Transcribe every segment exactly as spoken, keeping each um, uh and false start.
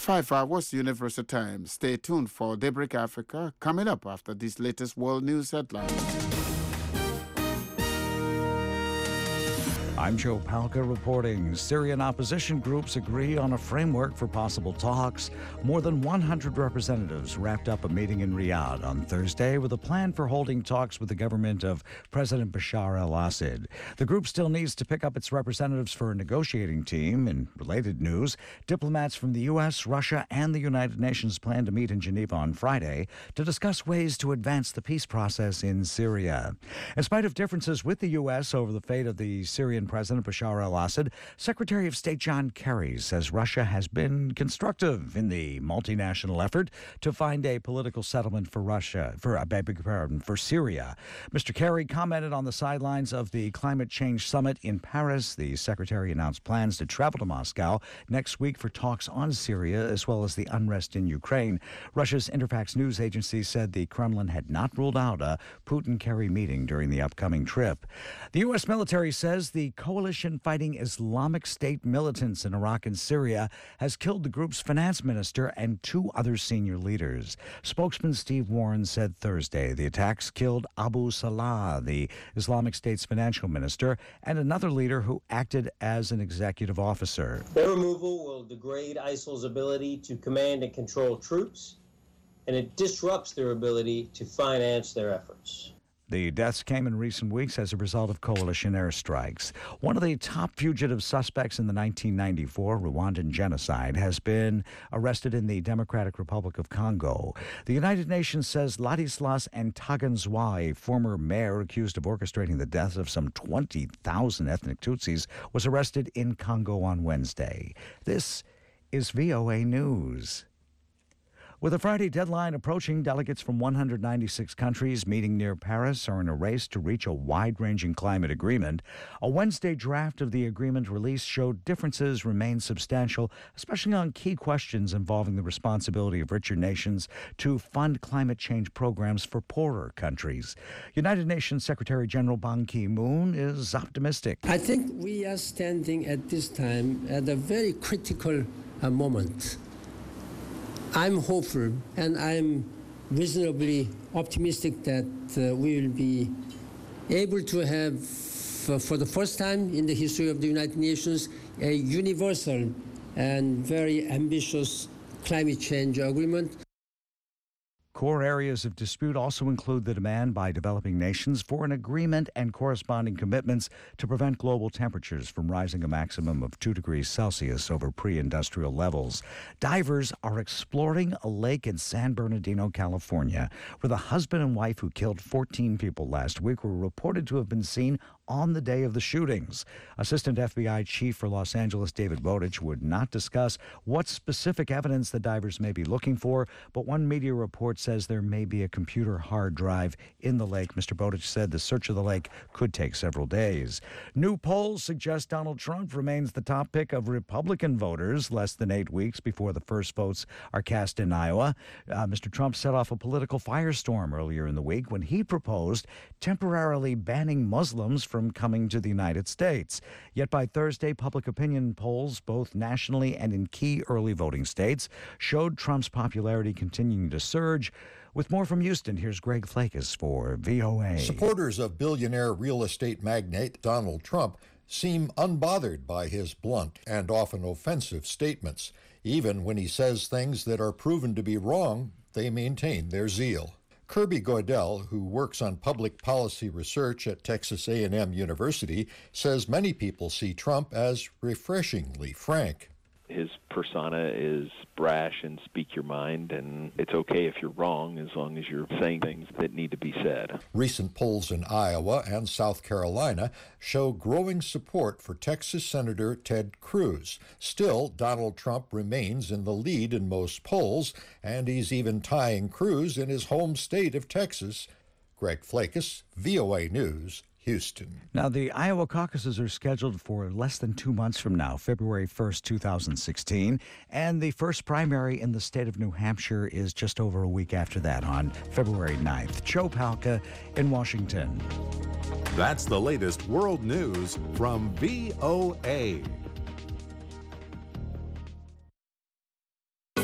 Five hours Universal Time. Stay tuned for Daybreak Africa coming up after these latest world news headlines. I'm Joe Palca reporting. Syrian opposition groups agree on a framework for possible talks. More than one hundred representatives wrapped up a meeting in Riyadh on Thursday with a plan for holding talks with the government of President Bashar al-Assad. The group still needs to pick up its representatives for a negotiating team. In related news, diplomats from the U S, Russia, and the United Nations plan to meet in Geneva on Friday to discuss ways to advance the peace process in Syria. In spite of differences with the U S over the fate of the Syrian President Bashar al-Assad, Secretary of State John Kerry says Russia has been constructive in the multinational effort to find a political settlement for Russia, for I beg your pardon, for Syria. Mister Kerry commented on the sidelines of the climate change summit in Paris. The secretary announced plans to travel to Moscow next week for talks on Syria as well as the unrest in Ukraine. Russia's Interfax news agency said the Kremlin had not ruled out a Putin-Kerry meeting during the upcoming trip. The U S military says the coalition fighting Islamic State militants in Iraq and Syria has killed the group's finance minister and two other senior leaders. Spokesman Steve Warren said Thursday the attacks killed Abu Salah, the Islamic State's financial minister, and another leader who acted as an executive officer. Their removal will degrade ISIL's ability to command and control troops, and it disrupts their ability to finance their efforts. The deaths came in recent weeks as a result of coalition airstrikes. One of the top fugitive suspects in the nineteen ninety-four Rwandan genocide has been arrested in the Democratic Republic of Congo. The United Nations says Ladislas Ntaganzwa, a former mayor accused of orchestrating the deaths of some twenty thousand ethnic Tutsis, was arrested in Congo on Wednesday. This is V O A News. With the Friday deadline approaching, delegates from one hundred ninety-six countries meeting near Paris are in a race to reach a wide-ranging climate agreement. A Wednesday draft of the agreement release showed differences remain substantial, especially on key questions involving the responsibility of richer nations to fund climate change programs for poorer countries. United Nations Secretary General Ban Ki-moon is optimistic. I think we are standing at this time at a very critical uh, moment. I'm hopeful and I'm reasonably optimistic that uh, we will be able to have, uh, for the first time in the history of the United Nations, a universal and very ambitious climate change agreement. Core areas of dispute also include the demand by developing nations for an agreement and corresponding commitments to prevent global temperatures from rising a maximum of two degrees Celsius over pre-industrial levels. Divers are exploring a lake in San Bernardino, California, where the husband and wife who killed fourteen people last week were reported to have been seen on the day of the shootings. Assistant F B I Chief for Los Angeles David Bowditch would not discuss what specific evidence the divers may be looking for, but one media report says there may be a computer hard drive in the lake. Mister Bowditch said the search of the lake could take several days. New polls suggest Donald Trump remains the top pick of Republican voters less than eight weeks before the first votes are cast in Iowa. Uh, Mister Trump set off a political firestorm earlier in the week when he proposed temporarily banning Muslims from coming to the United States. Yet by Thursday, public opinion polls, both nationally and in key early voting states, showed Trump's popularity continuing to surge. With more from Houston, here's Greg Flakus for V O A. Supporters of billionaire real estate magnate Donald Trump seem unbothered by his blunt and often offensive statements. Even when he says things that are proven to be wrong, they maintain their zeal. Kirby Goidel, who works on public policy research at Texas A and M University, says many people see Trump as refreshingly frank. His persona is brash and speak your mind, and it's okay if you're wrong as long as you're saying things that need to be said. Recent polls in Iowa and South Carolina show growing support for Texas Senator Ted Cruz. Still, Donald Trump remains in the lead in most polls, and he's even tying Cruz in his home state of Texas. Greg Flakus, V O A News, Houston. Now, the Iowa caucuses are scheduled for less than two months from now, February first, two thousand sixteen, and the first primary in the state of New Hampshire is just over a week after that on February ninth. Joe Palca in Washington. That's the latest world news from V O A.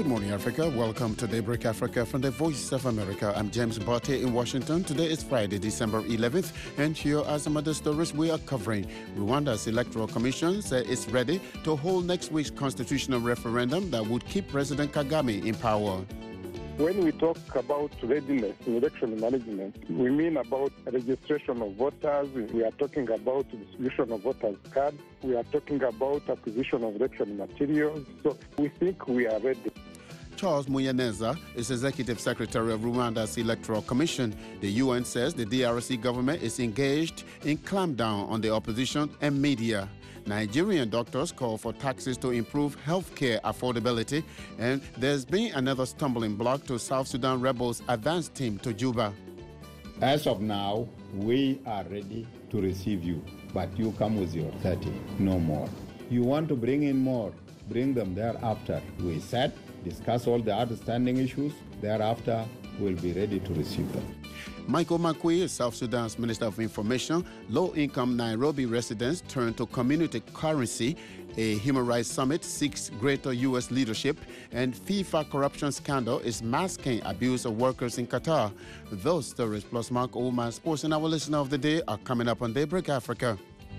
Good morning, Africa. Welcome to Daybreak Africa from the Voice of America. I'm James Barty in Washington. Today is Friday, December eleventh, and here are some of the stories we are covering. Rwanda's Electoral Commission says it's ready to hold next week's constitutional referendum that would keep President Kagame in power. When we talk about readiness in election management, we mean about registration of voters, we are talking about distribution of voters' cards, we are talking about acquisition of election materials. So we think we are ready. Charles Munyaneza is Executive Secretary of Rwanda's Electoral Commission. The U N says the D R C government is engaged in clampdown on the opposition and media. Nigerian doctors call for taxes to improve healthcare affordability, and there's been another stumbling block to South Sudan rebels' advance team to Juba. As of now, we are ready to receive you, but you come with your thirty, no more. You want to bring in more, bring them thereafter. We said, discuss all the outstanding issues, thereafter we'll be ready to receive them. Michael Makui is South Sudan's Minister of Information. Low-income Nairobi residents turn to community currency. A human rights summit seeks greater U S leadership, and FIFA corruption scandal is masking abuse of workers in Qatar. Those stories plus Mark Oldman Sports and our listener of the day are coming up on Daybreak Africa.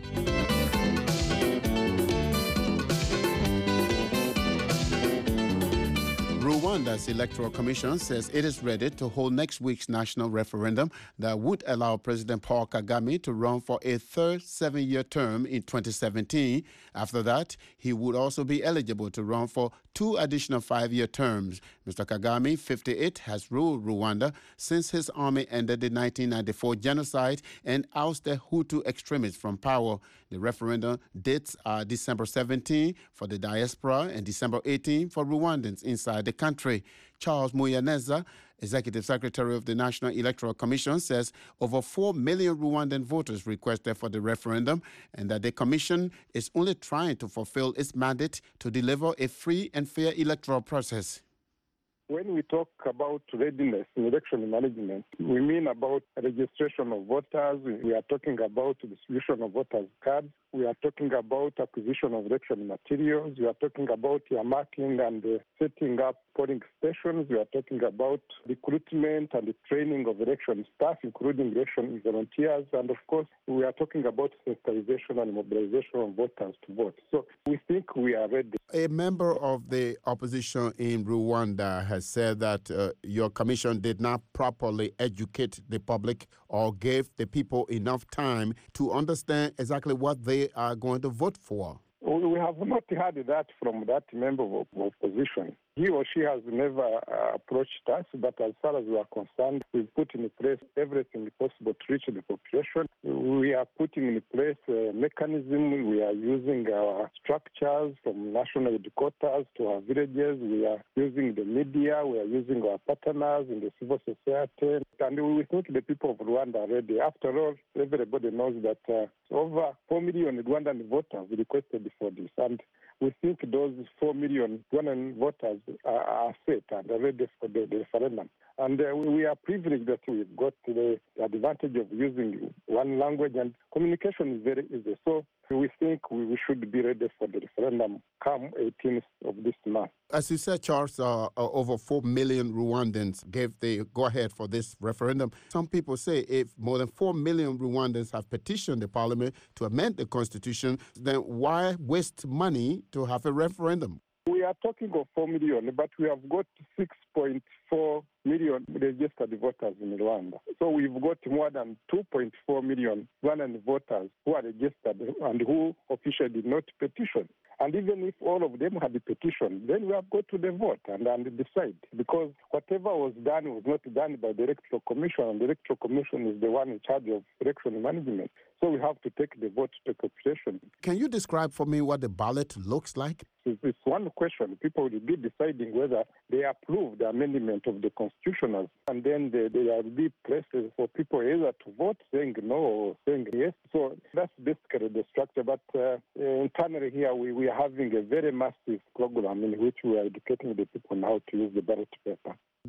Rwanda's Electoral Commission says it is ready to hold next week's national referendum that would allow President Paul Kagame to run for a third seven-year term in twenty seventeen. After that, he would also be eligible to run for two additional five-year terms. Mister Kagame, fifty-eight, has ruled Rwanda since his army ended the nineteen ninety-four genocide and ousted Hutu extremists from power. The referendum dates are December seventeenth for the diaspora and December eighteenth for Rwandans inside the country. Charles Munyaneza, Executive Secretary of the National Electoral Commission, says over four million Rwandan voters requested for the referendum and that the commission is only trying to fulfill its mandate to deliver a free and fair electoral process. When we talk about readiness in election management, we mean about registration of voters, we are talking about distribution of voters' cards, we are talking about acquisition of election materials, we are talking about earmarking and uh, setting up polling stations, we are talking about recruitment and the training of election staff, including election volunteers, and of course, we are talking about sensitization and mobilization of voters to vote. So we think we are ready. A member of the opposition in Rwanda has said that uh, your commission did not properly educate the public or gave the people enough time to understand exactly what they are going to vote for. We have not heard that from that member of opposition. He or she has never uh, approached us, but as far as we are concerned, we've put in place everything possible to reach the population. We are putting in place a mechanism. We are using our structures from national headquarters to our villages. We are using the media. We are using our partners in the civil society. And we think the people of Rwanda are ready. After all, everybody knows that uh, over four million Rwandan voters requested for this. And we think those four million Rwandan voters are, are set and are ready for the, the referendum. And uh, we are privileged that we've got the advantage of using one language, and communication is very easy. So we think we, we should be ready for the referendum come eighteenth of this month. As you said, Charles, uh, uh, over four million Rwandans gave the go-ahead for this referendum. Some people say if more than four million Rwandans have petitioned the parliament to amend the constitution, then why waste money to have a referendum? We are talking of four million, but we have got six point four million registered voters in Rwanda. So we've got more than two point four million Rwandan voters who are registered and who officially did not petition. And even if all of them had the petition, then we have got to the vote and, and decide. Because whatever was done was not done by the Electoral Commission, and the Electoral Commission is the one in charge of election management. So we have to take the vote to population. Can you describe for me what the ballot looks like? It's one question. People will be deciding whether they approve the amendment of the constitutional, and then there will be places for people either to vote saying no or saying yes. So that's basically the structure. But uh, internally here, we, we are having a very massive program in which we are educating the people on how to use the ballot paper.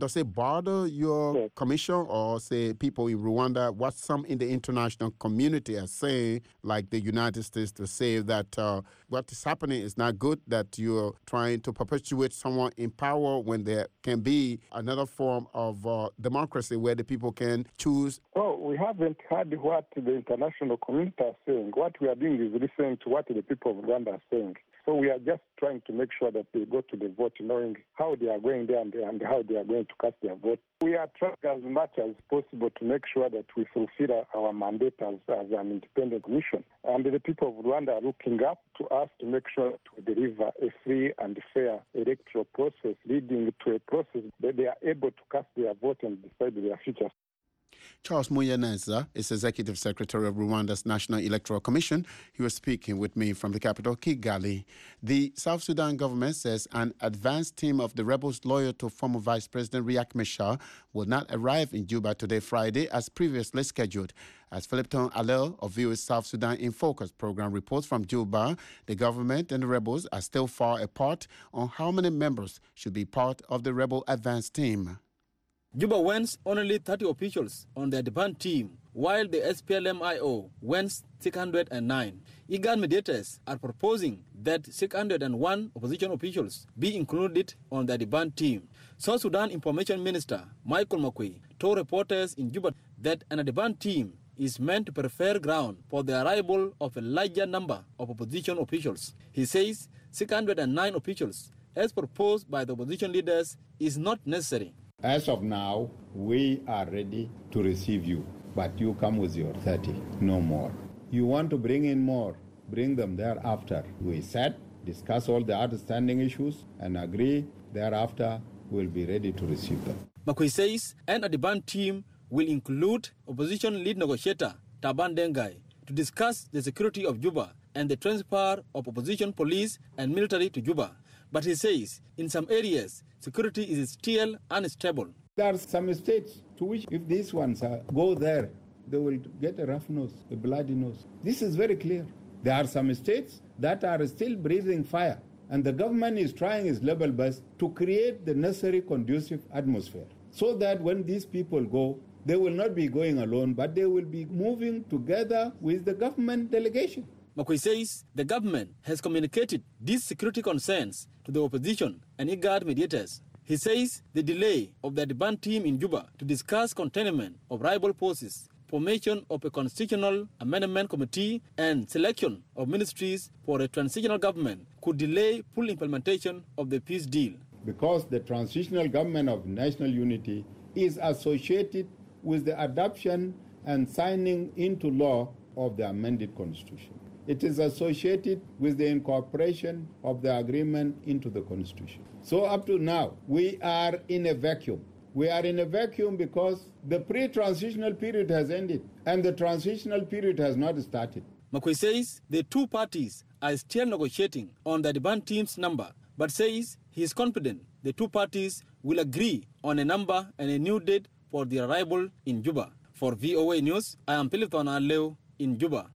does it bother your Yes. commission or, say, people in Rwanda, what some in the international community are saying, like the United States, to say that uh, what is happening is not good, that you're trying to perpetuate someone in power when there can be another form of uh, democracy where the people can choose? Oh, we haven't heard what the international community are saying. What we are doing is listening to what the people of Rwanda are saying. So we are just trying to make sure that they go to the vote, knowing how they are going there and, and how they are going to cast their vote. We are trying as much as possible to make sure that we fulfill our mandate as, as an independent commission. And the people of Rwanda are looking up to us to make sure that we deliver a free and fair electoral process leading to a process that they are able to cast their vote and decide their future. Charles Muyaneza is Executive Secretary of Rwanda's National Electoral Commission. He was speaking with me from the capital, Kigali. The South Sudan government says an advanced team of the rebels loyal to former Vice President Riek Machar will not arrive in Juba today, Friday, as previously scheduled. As Philipton Alel of V O A South Sudan in Focus program reports from Juba, the government and the rebels are still far apart on how many members should be part of the rebel advance team. Juba wants only thirty officials on the advance team, while the S P L M I O wants six hundred nine. I G A D mediators are proposing that six hundred one opposition officials be included on the advance team. South Sudan Information Minister Michael Makwei told reporters in Juba that an advance team is meant to prepare ground for the arrival of a larger number of opposition officials. He says six hundred nine officials, as proposed by the opposition leaders, is not necessary. As of now, we are ready to receive you, but you come with your thirty, no more. You want to bring in more, bring them thereafter. We sat, discuss all the outstanding issues, and agree thereafter we'll be ready to receive them. Makwei says an advance team will include opposition lead negotiator Taban Dengai to discuss the security of Juba and the transfer of opposition police and military to Juba. But he says in some areas, security is still unstable. There are some states to which if these ones uh, go there, they will get a rough nose, a bloody nose. This is very clear. There are some states that are still breathing fire, and the government is trying its level best to create the necessary conducive atmosphere so that when these people go, they will not be going alone, but they will be moving together with the government delegation. Makwei says the government has communicated these security concerns to the opposition and I G A D mediators. He says the delay of the advance team in Juba to discuss containment of rival forces, formation of a constitutional amendment committee, and selection of ministries for a transitional government could delay full implementation of the peace deal. Because the transitional government of national unity is associated with the adoption and signing into law of the amended constitution. It is associated with the incorporation of the agreement into the Constitution. So up to now, we are in a vacuum. We are in a vacuum because the pre-transitional period has ended and the transitional period has not started. Makwei says the two parties are still negotiating on the advance team's number, but says he is confident the two parties will agree on a number and a new date for the arrival in Juba. For V O A News, I am Philipton Aleu in Juba.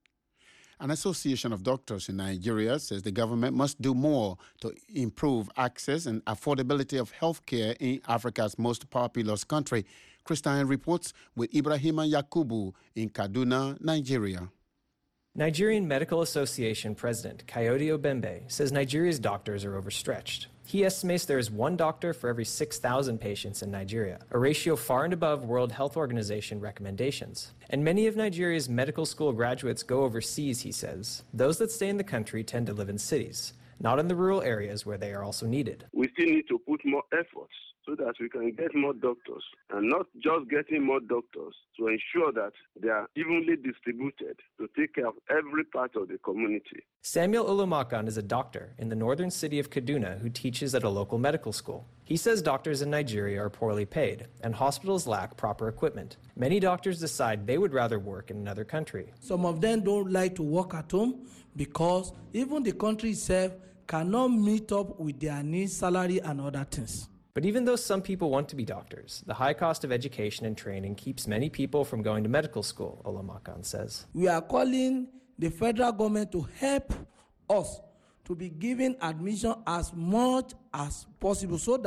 An association of doctors in Nigeria says the government must do more to improve access and affordability of health care in Africa's most populous country. Christian reports with Ibrahima Yakubu in Kaduna, Nigeria. Nigerian Medical Association President Kayode Obembe says Nigeria's doctors are overstretched. He estimates there is one doctor for every six thousand patients in Nigeria, a ratio far and above World Health Organization recommendations. And many of Nigeria's medical school graduates go overseas, he says. Those that stay in the country tend to live in cities, not in the rural areas where they are also needed. We still need to put more efforts so that we can get more doctors, and not just getting more doctors, to ensure that they are evenly distributed to take care of every part of the community. Samuel Ulumakan is a doctor in the northern city of Kaduna who teaches at a local medical school. He says doctors in Nigeria are poorly paid and hospitals lack proper equipment. Many doctors decide they would rather work in another country. Some of them don't like to work at home because even the country itself cannot meet up with their needs, salary, and other things. But even though some people want to be doctors, the high cost of education and training keeps many people from going to medical school, Olumakan says. We are calling the federal government to help us to be given admission as much as possible so that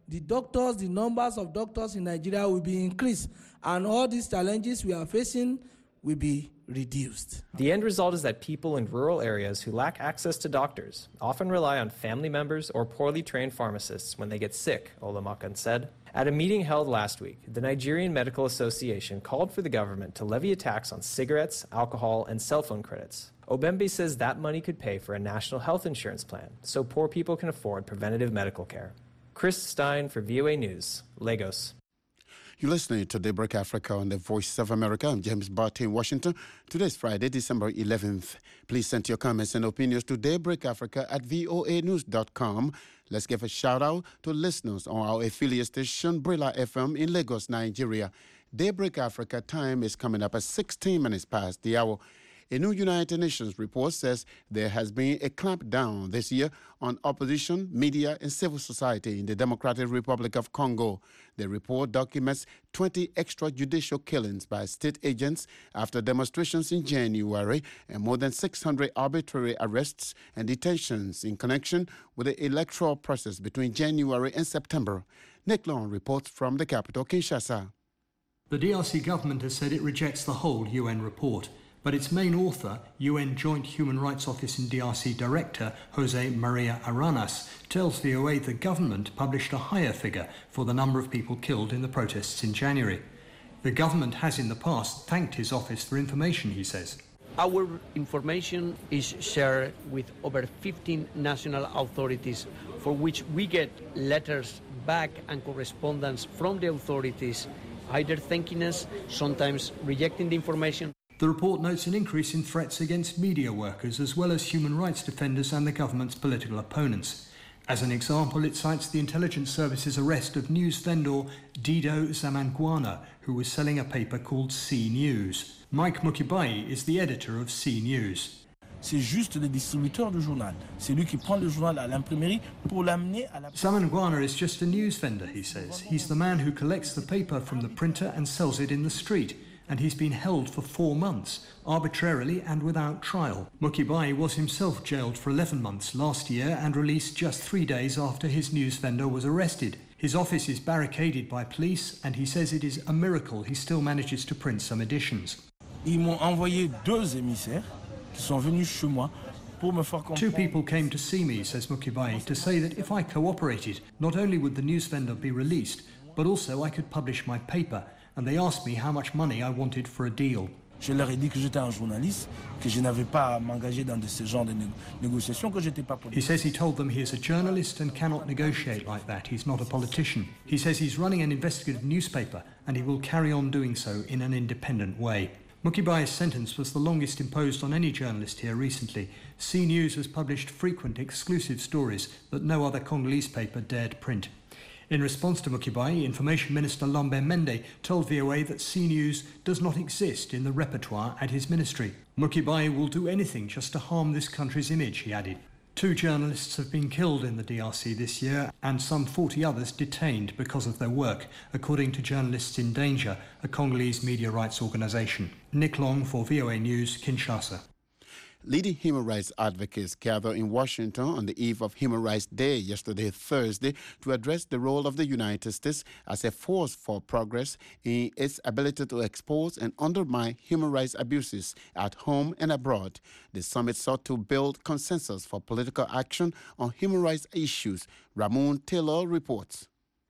the doctors, the numbers of doctors in Nigeria will be increased, and all these challenges we are facing will be reduced. The end result is that people in rural areas who lack access to doctors often rely on family members or poorly trained pharmacists when they get sick, Olamakan said. At a meeting held last week, the Nigerian Medical Association called for the government to levy a tax on cigarettes, alcohol, and cell phone credits. Obembe says that money could pay for a national health insurance plan so poor people can afford preventative medical care. Chris Stein for V O A News, Lagos. You're listening to Daybreak Africa on the Voice of America. I'm James Barty in Washington. Today is Friday, December eleventh. Please send your comments and opinions to daybreakafrica at voa news dot com. Let's give a shout-out to listeners on our affiliate station, Brilla F M in Lagos, Nigeria. Daybreak Africa time is coming up at sixteen minutes past the hour. A new United Nations report says there has been a clampdown this year on opposition, media, and civil society in the Democratic Republic of Congo. The report documents twenty extrajudicial killings by state agents after demonstrations in January and more than six hundred arbitrary arrests and detentions in connection with the electoral process between January and September. Nick Long reports from the capital, Kinshasa. The D R C government has said it rejects the whole U N report. But its main author, U N Joint Human Rights Office in D R C Director Jose Maria Aranas, tells V O A the government published a higher figure for the number of people killed in the protests in January. The government has in the past thanked his office for information, he says. Our information is shared with over fifteen national authorities for which we get letters back and correspondence from the authorities, either thanking us, sometimes rejecting the information. The report notes an increase in threats against media workers as well as human rights defenders and the government's political opponents. As an example, it cites the intelligence service's arrest of news vendor Dido Zamangwana, who was selling a paper called C News. Mike Mukibai is the editor of C News. C'est juste le distributeur du journal. C'est lui qui prend le journal à l'imprimerie pour l'amener à la... Zamangwana is just a news vendor, he says. He's the man who collects the paper from the printer and sells it in the street. And he's been held for four months, arbitrarily and without trial. Mukibai was himself jailed for eleven months last year and released just three days after his news vendor was arrested. His office is barricaded by police, and he says it is a miracle he still manages to print some editions. Ils m'ont envoyé deux émissaires qui sont venus chez moi pour me faire comprendre. Two people came to see me, says Mukibai, to say that if I cooperated, not only would the news vendor be released, but also I could publish my paper. And they asked me how much money I wanted for a deal. Je leur ai dit que j'étais un journaliste, que je n'avais pas à m'engager dans ce genre de négociations, que j'étais pas politique. He says he told them he is a journalist and cannot negotiate like that. He's not a politician. He says he's running an investigative newspaper and he will carry on doing so in an independent way. Mukibai's sentence was the longest imposed on any journalist here recently. C News has published frequent exclusive stories that no other Congolese paper dared print. In response to Mukibai, Information Minister Lambert Mende told V O A that C News does not exist in the repertoire at his ministry. Mukibai will do anything just to harm this country's image, he added. Two journalists have been killed in the D R C this year and some forty others detained because of their work, according to Journalists in Danger, a Congolese media rights organisation. Nick Long for V O A News, Kinshasa. Leading human rights advocates gathered in Washington on the eve of Human Rights Day yesterday, Thursday, to address the role of the United States as a force for progress in its ability to expose and undermine human rights abuses at home and abroad. The summit sought to build consensus for political action on human rights issues. Ramon Taylor reports.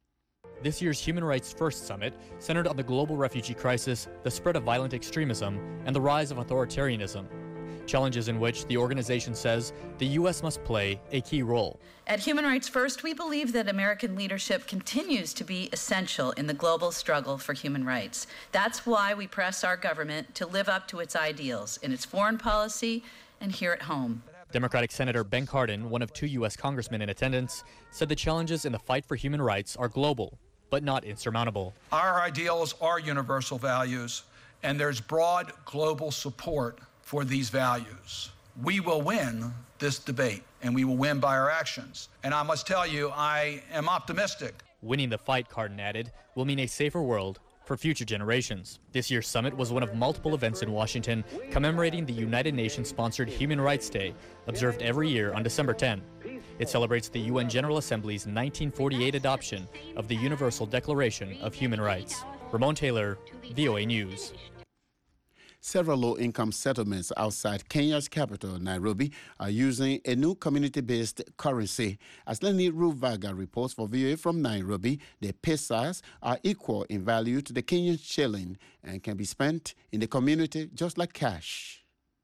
This year's Human Rights First Summit centered on the global refugee crisis, the spread of violent extremism, and the rise of authoritarianism. Challenges in which the organization says the U S must play a key role. At Human Rights First, we believe that American leadership continues to be essential in the global struggle for human rights. That's why we press our government to live up to its ideals in its foreign policy and here at home. Democratic Senator Ben Cardin, one of two U S congressmen in attendance, said the challenges in the fight for human rights are global, but not insurmountable. Our ideals are universal values, and there's broad global support for these values. We will win this debate, and we will win by our actions. And I must tell you, I am optimistic. Winning the fight, Cardin added, will mean a safer world for future generations. This year's summit was one of multiple events in Washington commemorating the United Nations-sponsored Human Rights Day, observed every year on December tenth. It celebrates the U N General Assembly's nineteen forty-eight adoption of the Universal Declaration of Human Rights. Ramon Taylor, V O A News. Several low-income settlements outside Kenya's capital, Nairobi, are using a new community-based currency. As Lenny Ruvaga reports for V O A from Nairobi, the pesos are equal in value to the Kenyan shilling and can be spent in the community just like cash.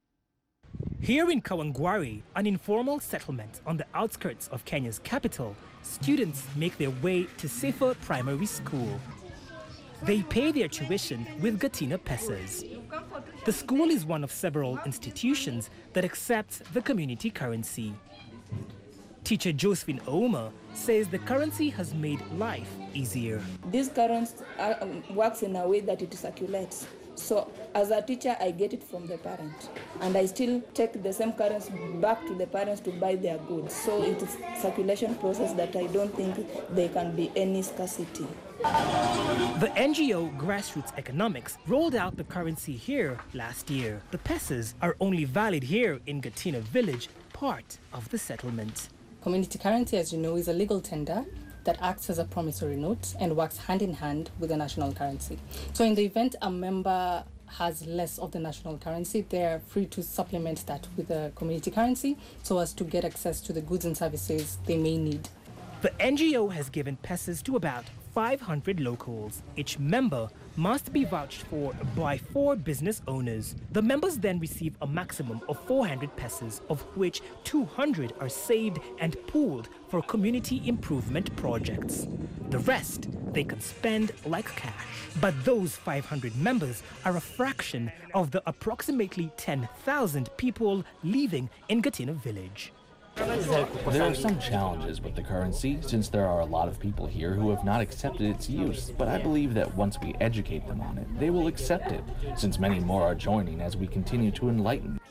Here in Kawangware, an informal settlement on the outskirts of Kenya's capital, students make their way to Safer Primary School. They pay their tuition with Gatina pesos. The school is one of several institutions that accepts the community currency. Teacher Josephine Ouma says the currency has made life easier. This currency uh, works in a way that it circulates. So as a teacher, I get it from the parent, and I still take the same currency back to the parents to buy their goods. So it is a circulation process that I don't think there can be any scarcity. The N G O Grassroots Economics rolled out the currency here last year. The pesos are only valid here in Gatina village, part of the settlement. Community currency, as you know, is a legal tender that acts as a promissory note and works hand in hand with the national currency. So in the event a member has less of the national currency, they're free to supplement that with a community currency so as to get access to the goods and services they may need. The N G O has given pesos to about five hundred locals. Each member must be vouched for by four business owners. The members then receive a maximum of four hundred pesos, of which two hundred are saved and pooled for community improvement projects. The rest they can spend like cash. But those five hundred members are a fraction of the approximately ten thousand people living in Gatina village. There are some challenges with the currency, since there are a lot of people here who have not accepted its use, but I believe that once we educate them on it, they will accept it, since many more are joining as we continue to enlighten.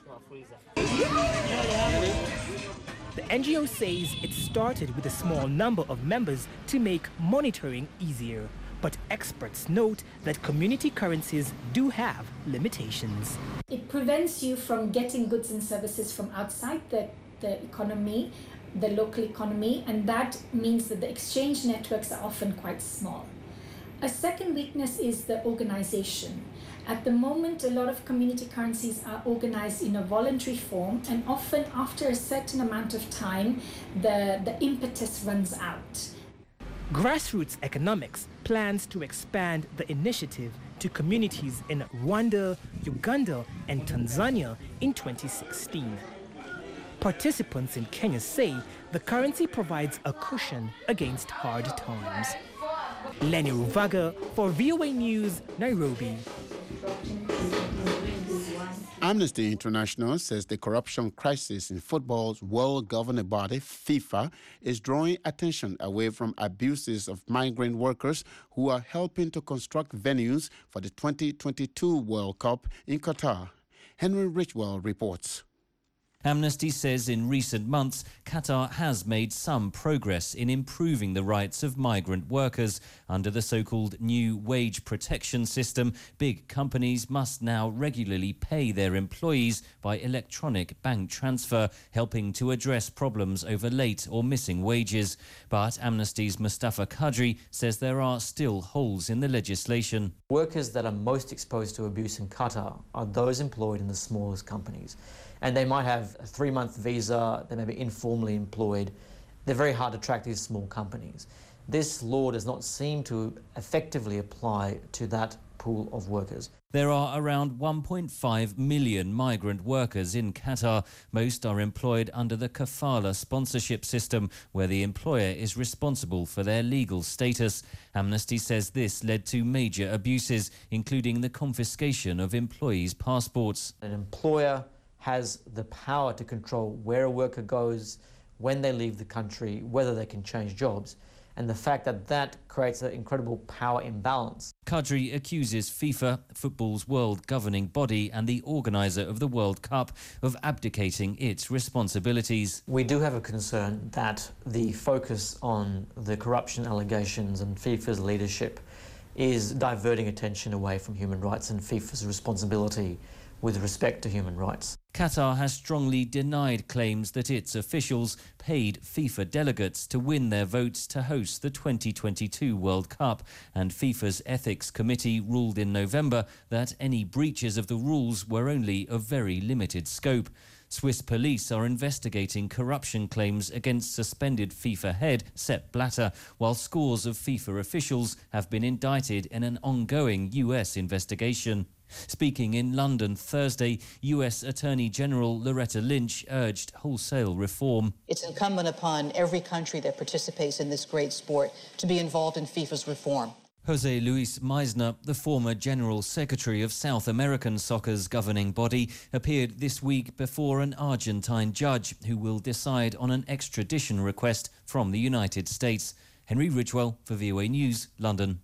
The N G O says it started with a small number of members to make monitoring easier, but experts note that community currencies do have limitations. It prevents you from getting goods and services from outside the the economy, the local economy, and that means that the exchange networks are often quite small. A second weakness is the organization. At the moment, a lot of community currencies are organized in a voluntary form, and often after a certain amount of time, the, the impetus runs out. Grassroots Economics plans to expand the initiative to communities in Rwanda, Uganda, and Tanzania in twenty sixteen. Participants in Kenya say the currency provides a cushion against hard times. Lenny Ruvaga for V O A News, Nairobi. Amnesty International says the corruption crisis in football's world governing body, FIFA, is drawing attention away from abuses of migrant workers who are helping to construct venues for the twenty twenty-two World Cup in Qatar. Henry Richwell reports. Amnesty says in recent months, Qatar has made some progress in improving the rights of migrant workers. Under the so-called new wage protection system, big companies must now regularly pay their employees by electronic bank transfer, helping to address problems over late or missing wages. But Amnesty's Mustafa Kadri says there are still holes in the legislation. Workers that are most exposed to abuse in Qatar are those employed in the smallest companies. And they might have a three-month visa, they may be informally employed. They're very hard to track, these small companies. This law does not seem to effectively apply to that pool of workers. There are around one point five million migrant workers in Qatar. Most are employed under the kafala sponsorship system, where the employer is responsible for their legal status. Amnesty says this led to major abuses, including the confiscation of employees' passports. An employer has the power to control where a worker goes, when they leave the country, whether they can change jobs. And the fact that that creates an incredible power imbalance. Kadri accuses FIFA, football's world governing body and the organiser of the World Cup, of abdicating its responsibilities. We do have a concern that the focus on the corruption allegations and FIFA's leadership is diverting attention away from human rights and FIFA's responsibility with respect to human rights. Qatar has strongly denied claims that its officials paid FIFA delegates to win their votes to host the twenty twenty-two World Cup, and FIFA's Ethics Committee ruled in November that any breaches of the rules were only of very limited scope. Swiss police are investigating corruption claims against suspended FIFA head Sepp Blatter, while scores of FIFA officials have been indicted in an ongoing U S investigation. Speaking in London Thursday, U S Attorney General Loretta Lynch urged wholesale reform. It's incumbent upon every country that participates in this great sport to be involved in FIFA's reform. José Luis Meisner, the former General Secretary of South American Soccer's governing body, appeared this week before an Argentine judge who will decide on an extradition request from the United States. Henry Ridgewell for V O A News, London.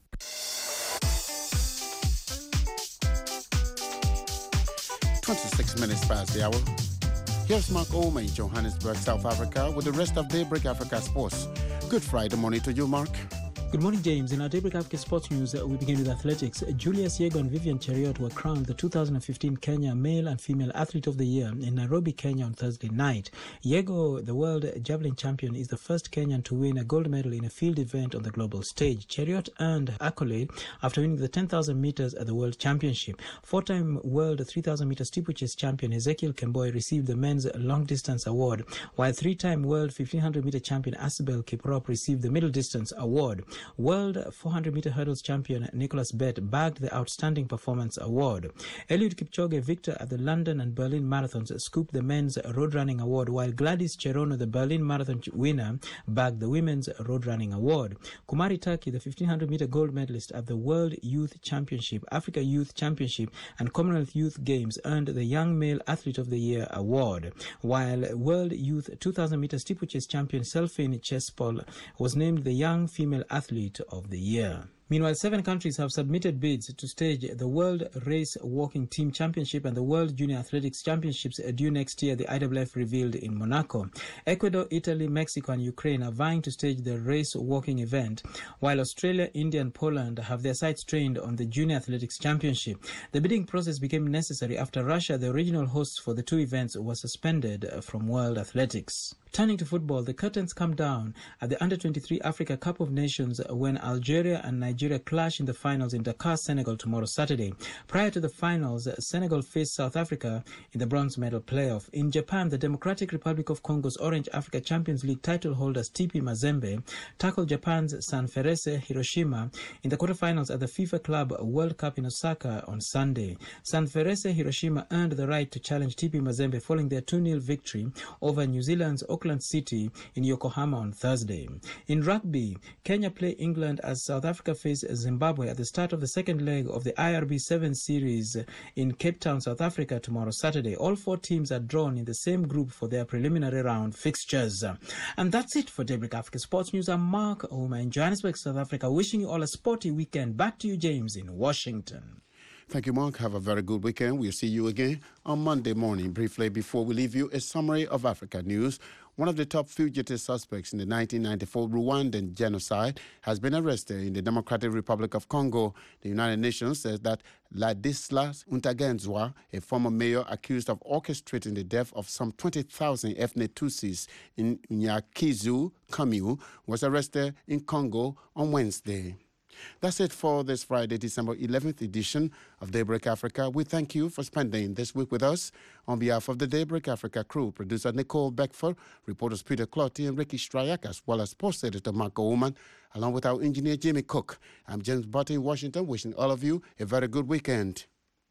twenty-six minutes past the hour. Here's Mark Ouma in Johannesburg, South Africa, with the rest of Daybreak Africa Sports. Good Friday morning to you, Mark. Good morning, James. In our Daybreak Africa Sports News, uh, we begin with athletics. Julius Yego and Vivian Cheruiyot were crowned the two thousand fifteen Kenya Male and Female Athlete of the Year in Nairobi, Kenya on Thursday night. Yego, the world javelin champion, is the first Kenyan to win a gold medal in a field event on the global stage. Cheruiyot earned accolade after winning the ten thousand meters at the World Championship. Four-time world three thousand meter steeplechase champion Ezekiel Kemboi received the men's long distance award, while three-time world fifteen hundred meter champion Asbel Kiprop received the middle distance award. World four hundred meter hurdles champion Nicholas Bett bagged the Outstanding Performance Award. Eliud Kipchoge, victor at the London and Berlin marathons, scooped the men's road running award, while Gladys Cherono, the Berlin marathon winner, bagged the women's road running award. Kumari Turkey, the fifteen hundred meter gold medalist at the World Youth Championship, Africa Youth Championship, and Commonwealth Youth Games, earned the Young Male Athlete of the Year award, while World Youth two thousand meter steeplechase champion Selfin Chespol was named the Young Female Athlete of the Year. Meanwhile, seven countries have submitted bids to stage the World Race Walking Team Championship and the World Junior Athletics Championships due next year, the I W F revealed in Monaco. Ecuador, Italy, Mexico and Ukraine are vying to stage the race walking event, while Australia, India and Poland have their sights trained on the Junior Athletics Championship. The bidding process became necessary after Russia, the original hosts for the two events, was suspended from World Athletics. Turning to football, the curtains come down at the under twenty-three Africa Cup of Nations when Algeria and Nigeria clash in the finals in Dakar, Senegal tomorrow Saturday. Prior to the finals, Senegal faced South Africa in the bronze medal playoff. In Japan, the Democratic Republic of Congo's Orange Africa Champions League title holders T P Mazembe tackled Japan's Sanfrecce Hiroshima in the quarterfinals at the FIFA Club World Cup in Osaka on Sunday. Sanfrecce Hiroshima earned the right to challenge T P Mazembe following their two nil victory over New Zealand's Auckland City in Yokohama on Thursday. In rugby, Kenya play England as South Africa face Zimbabwe at the start of the second leg of the I R B seven series in Cape Town, South Africa tomorrow Saturday. All four teams are drawn in the same group for their preliminary round fixtures. And that's it for Daybreak Africa Sports News. I'm Mark Ouma in Johannesburg, South Africa, wishing you all a sporty weekend. Back to you, James, in Washington. Thank you, Mark. Have a very good weekend. We'll see you again on Monday morning. Briefly, before we leave you, a summary of Africa news. One of the top fugitive suspects in the nineteen ninety-four Rwandan genocide has been arrested in the Democratic Republic of Congo. The United Nations says that Ladislas Untagenzwa, a former mayor accused of orchestrating the death of some twenty thousand ethnic Tutsis in Nyakizu commune, was arrested in Congo on Wednesday. That's it for this Friday, December eleventh edition of Daybreak Africa. We thank you for spending this week with us. On behalf of the Daybreak Africa crew, producer Nicole Beckford, reporters Peter Clotty and Ricky Stryak, as well as sports editor Marco Ullman, along with our engineer Jimmy Cook. I'm James Button in Washington, wishing all of you a very good weekend.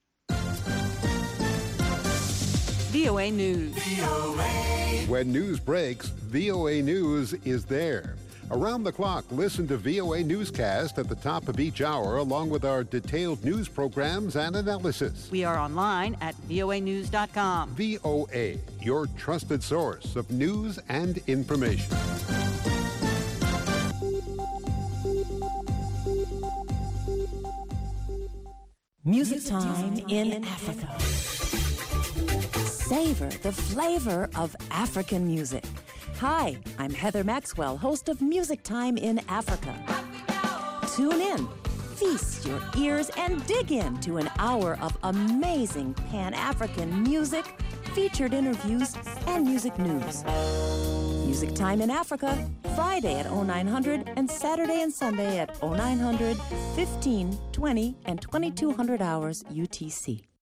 V O A News. V O A. When news breaks, V O A News is there. Around the clock, listen to V O A Newscast at the top of each hour, along with our detailed news programs and analysis. We are online at V O A news dot com. V O A, your trusted source of news and information. Music Time in Africa. Savor the flavor of African music. Hi, I'm Heather Maxwell, host of Music Time in Africa. Tune in Feast your ears and dig into an hour of amazing Pan-African music, featured interviews, and music news. Music Time in Africa, Friday at oh nine hundred and Saturday and Sunday at oh nine hundred, fifteen, twenty, and twenty-two hundred hours U T C.